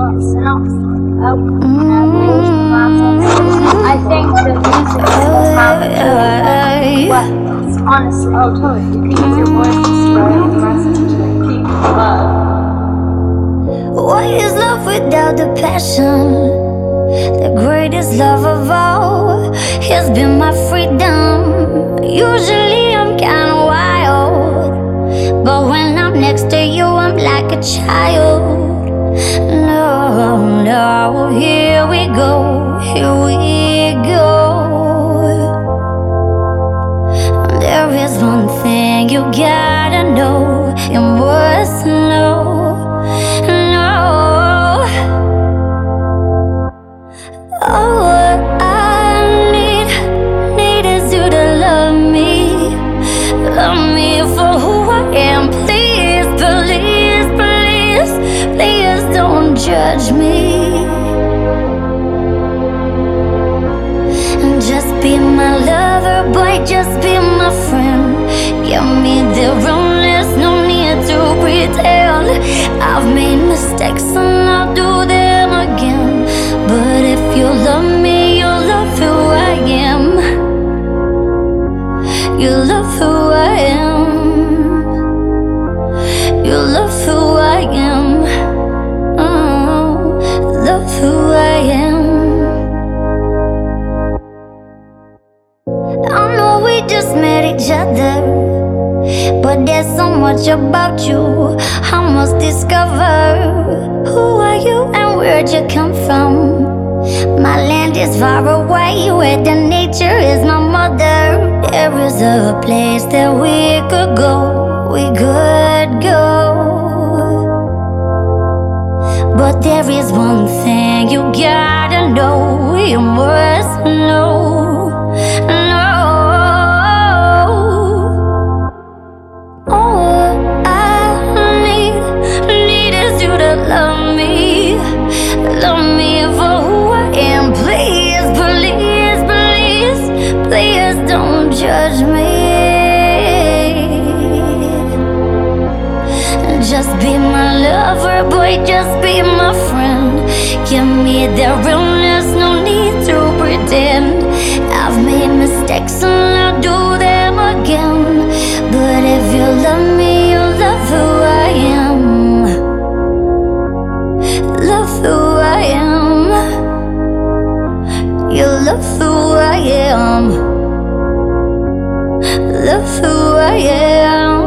enough's enough. I think the music is how to do weapons. Honestly, oh totally. You can use your voice to spread a message and keep love. What is love without the passion? The greatest love of all has been my freedom. Usually I'm kinda wild, but when I'm next to you I'm like a child. No, no, here we go, here we go. There is one thing you gotta know, you must know. All I need is you to love me for who I am. Please, please, please, please don't judge me. Just be my lover, boy, just be my friend. Give me the realness, no need to pretend. I've made mistakes and I'll do them again. But if you love me, you love who I am. You love who I am. You love who I am. Oh, love who I am. I know we just met each other, but there's so much about you I must discover. Who are you and where'd you come from? My land is far away, where the nature is my mother. There is a place that we could go, we could go. But there is one thing you gotta know, you must know. All I need is you to love me for who I am. Please, please, please, please don't judge me. Just be my lover, boy, just be my friend. Give me the realness, no need to pretend. I've made mistakes and I'll do them again. But if you love me, you love who I am. Love who I am. You love who I am. Love who I am.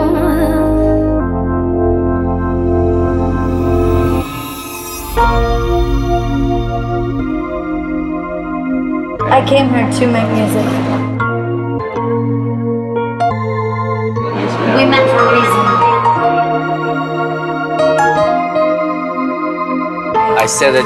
I came here to make music. We met for a reason. I said that